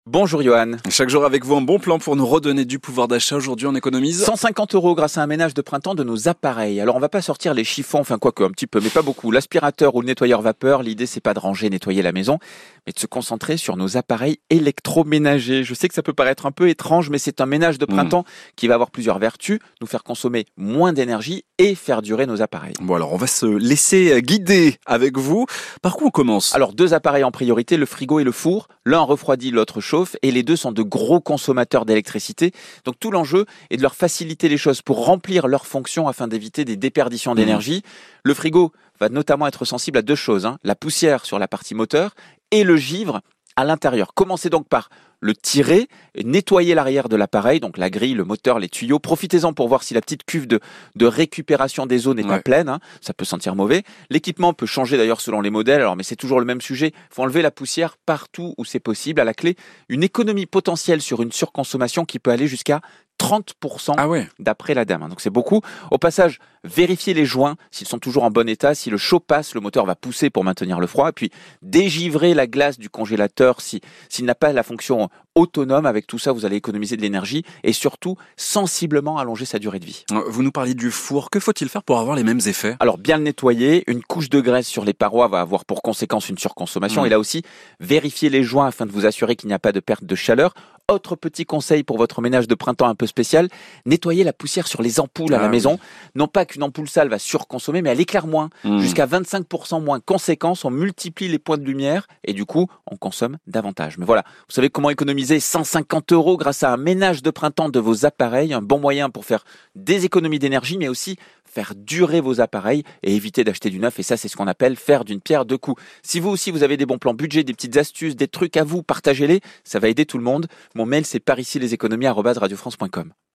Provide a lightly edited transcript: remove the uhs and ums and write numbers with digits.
Bonjour Johan. Chaque jour avec vous, un bon plan pour nous redonner du pouvoir d'achat. Aujourd'hui, on économise 150 € grâce à un ménage de printemps de nos appareils. Alors on va pas sortir les chiffons, enfin quoique un petit peu, mais pas beaucoup. L'aspirateur ou le nettoyeur vapeur, l'idée c'est pas de ranger, nettoyer la maison, mais de se concentrer sur nos appareils électroménagers. Je sais que ça peut paraître un peu étrange, mais c'est un ménage de printemps qui va avoir plusieurs vertus, nous faire consommer moins d'énergie et faire durer nos appareils. Bon alors, on va se laisser guider avec vous. Par quoi on commence? Alors deux appareils en priorité, le frigo et le four. L'un refroidit, l'autre chauffe, et les deux sont de gros consommateurs d'électricité. Donc tout l'enjeu est de leur faciliter les choses pour remplir leurs fonctions afin d'éviter des déperditions d'énergie. Le frigo va notamment être sensible à deux choses, la poussière sur la partie moteur et le givre à l'intérieur. Commencez donc par le tirer, nettoyer l'arrière de l'appareil, donc la grille, le moteur, les tuyaux. Profitez-en pour voir si la petite cuve de récupération des eaux n'est pas pleine. Ça peut sentir mauvais. L'équipement peut changer d'ailleurs selon les modèles, mais c'est toujours le même sujet. Il faut enlever la poussière partout où c'est possible. À la clé, une économie potentielle sur une surconsommation qui peut aller jusqu'à 30% d'après l'ADEME. Donc c'est beaucoup. Au passage, vérifiez les joints s'ils sont toujours en bon état. Si le chaud passe, le moteur va pousser pour maintenir le froid. Et puis dégivrer la glace du congélateur s'il n'a pas la fonction autonome. Avec tout ça, vous allez économiser de l'énergie et surtout sensiblement allonger sa durée de vie. Vous nous parliez du four. Que faut-il faire pour avoir les mêmes effets? Alors bien le nettoyer. Une couche de graisse sur les parois va avoir pour conséquence une surconsommation. Et là aussi, vérifiez les joints afin de vous assurer qu'il n'y a pas de perte de chaleur. Autre petit conseil pour votre ménage de printemps un peu spécial, nettoyez la poussière sur les ampoules à la maison. Non pas qu'une ampoule sale va surconsommer, mais elle éclaire moins. Jusqu'à 25% moins. Conséquence, on multiplie les points de lumière et du coup, on consomme davantage. Mais voilà, vous savez comment économiser 150 € grâce à un ménage de printemps de vos appareils. Un bon moyen pour faire des économies d'énergie, mais aussi faire durer vos appareils et éviter d'acheter du neuf. Et ça, c'est ce qu'on appelle faire d'une pierre deux coups. Si vous aussi, vous avez des bons plans budget, des petites astuces, des trucs à vous, partagez-les. Ça va aider tout le monde. Mon mail, c'est paricileséconomies@radiofrance.com.